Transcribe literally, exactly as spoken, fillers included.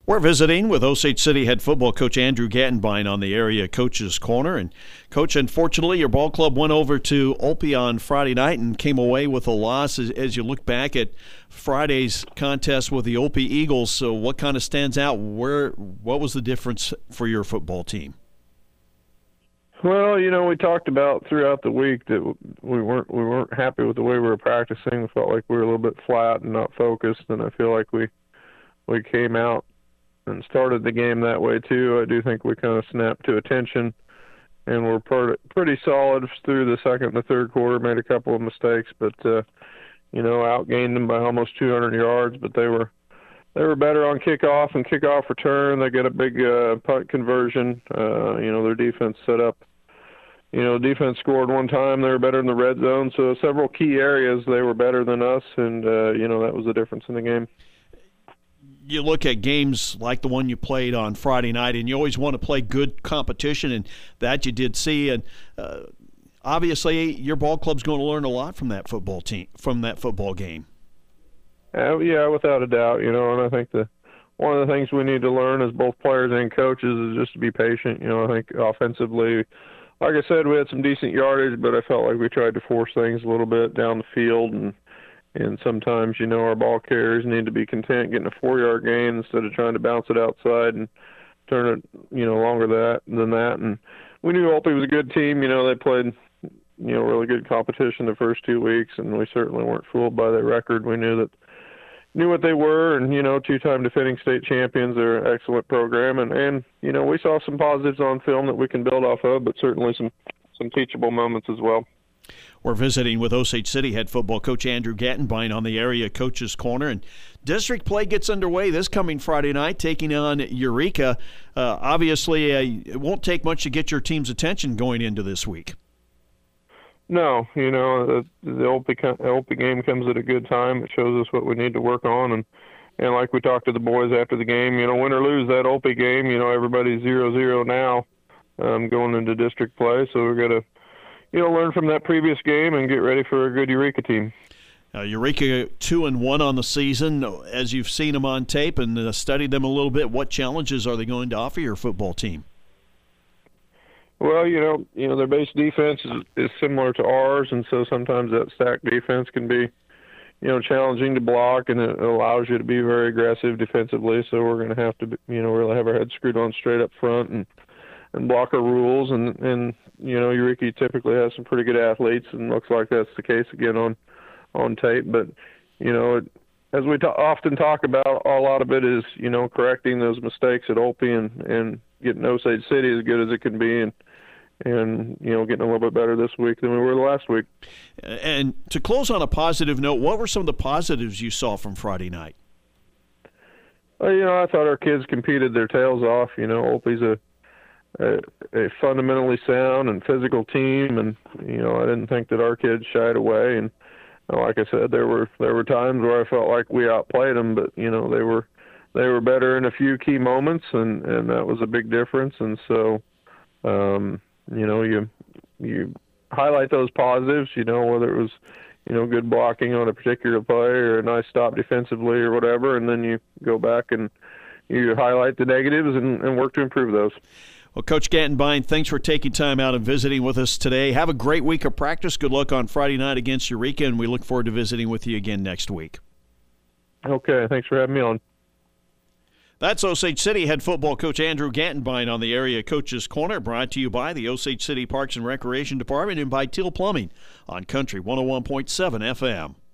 We're visiting with Osage City head football coach Andrew Gattenbein on the Area Coaches Corner. And, Coach, unfortunately, your ball club went over to Olpe on Friday night and came away with a loss. As, as you look back at Friday's contest with the Olpe Eagles, so what kind of stands out? Where, what was the difference for your football team? Well, you know, we talked about throughout the week that we weren't we weren't happy with the way we were practicing. We felt like we were a little bit flat and not focused, and I feel like we we came out and started the game that way too. I do think we kind of snapped to attention, and we're pretty solid through the second and the third quarter. Made a couple of mistakes, but uh, you know, outgained them by almost two hundred yards. But they were they were better on kickoff and kickoff return. They got a big uh, punt conversion. Uh, you know, their defense set up. You know, defense scored one time. They were better in the red zone. So several key areas they were better than us, and uh, you know, that was the difference in the game. You look at games like the one you played on Friday night, and you always want to play good competition, and that you did see. And uh, obviously, your ball club's going to learn a lot from that football team, from that football game. Uh, yeah, without a doubt. You know, and I think the one of the things we need to learn as both players and coaches is just to be patient. You know, I think offensively, like I said, we had some decent yardage, but I felt like we tried to force things a little bit down the field, and and sometimes, you know, our ball carriers need to be content getting a four-yard gain instead of trying to bounce it outside and turn it, you know, longer that than that. And we knew Olpe was a good team. You know, they played, you know, really good competition the first two weeks, and we certainly weren't fooled by their record. We knew that knew what they were, and, you know, two-time defending state champions. They're an excellent program, and, and you know, we saw some positives on film that we can build off of, but certainly some, some teachable moments as well. We're visiting with Osage City head football coach Andrew Gattenbein on the Area Coaches Corner, and district play gets underway this coming Friday night, taking on Eureka. Uh, obviously, uh, it won't take much to get your team's attention going into this week. No, you know, the, the Olpe, Olpe game comes at a good time. It shows us what we need to work on, and and like we talked to the boys after the game, you know, win or lose that Olpe game, you know, everybody's zero zero now um, going into district play, so we're going to, you know, learn from that previous game and get ready for a good Eureka team. Uh, Eureka two and one on the season. As you've seen them on tape and uh, studied them a little bit, what challenges are they going to offer your football team? Well, you know, you know their base defense is, is similar to ours, and so sometimes that stacked defense can be, you know, challenging to block, and it allows you to be very aggressive defensively. So we're going to have to, you know, really have our heads screwed on straight up front and and block our rules. And and you know, Eureka typically has some pretty good athletes, and looks like that's the case again on on tape. But you know, it, as we t- often talk about, a lot of it is, you know, correcting those mistakes at Olpe and and getting Osage City as good as it can be, and and, you know, getting a little bit better this week than we were last week. And to close on a positive note, what were some of the positives you saw from Friday night? Well, you know, I thought our kids competed their tails off. You know, Olpe's a, a, a fundamentally sound and physical team, and, you know, I didn't think that our kids shied away. And like I said, there were there were times where I felt like we outplayed them, but, you know, they were they were better in a few key moments, and, and that was a big difference. And so, um, you know, you you highlight those positives, you know, whether it was, you know, good blocking on a particular play or a nice stop defensively or whatever, and then you go back and you highlight the negatives and, and work to improve those. Well, Coach Gattenbein, thanks for taking time out and visiting with us today. Have a great week of practice. Good luck on Friday night against Eureka, and we look forward to visiting with you again next week. Okay, thanks for having me on. That's Osage City head football coach Andrew Gattenbein on the Area Coaches Corner, brought to you by the Osage City Parks and Recreation Department and by Teal Plumbing on Country one oh one point seven F M.